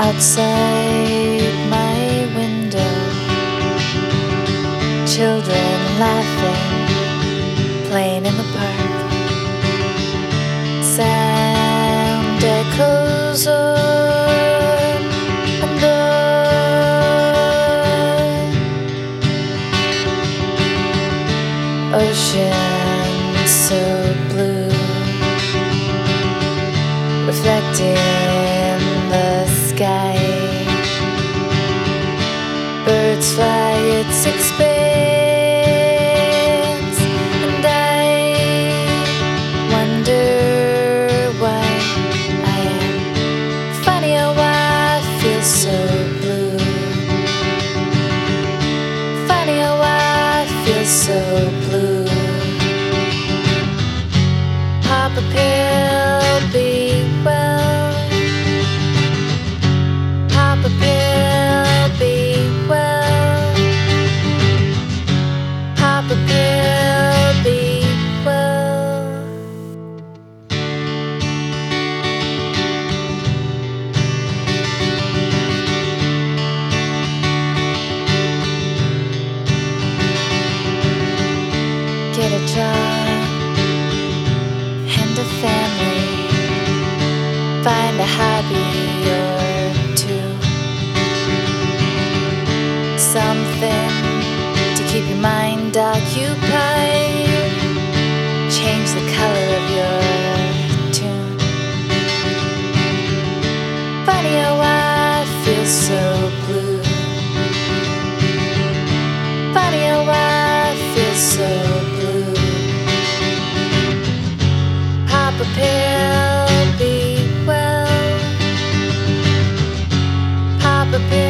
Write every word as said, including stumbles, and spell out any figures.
Outside my window, children laughing, playing in the park. Sound echoes on and on. Ocean so blue, reflecting the sky. Birds fly at six bands, and I wonder why I am funny how I feel so blue. Funny how I feel so blue. Pop a pill, be well. Pop a pill, be well. Pop a pill, be well. Get a job and a family. Find a hobby or two. Something to keep your mind occupied. Change the color of your tune. Funny how I feel so blue. Funny how I feel so blue. Pop a pill, be well. Pop a pill.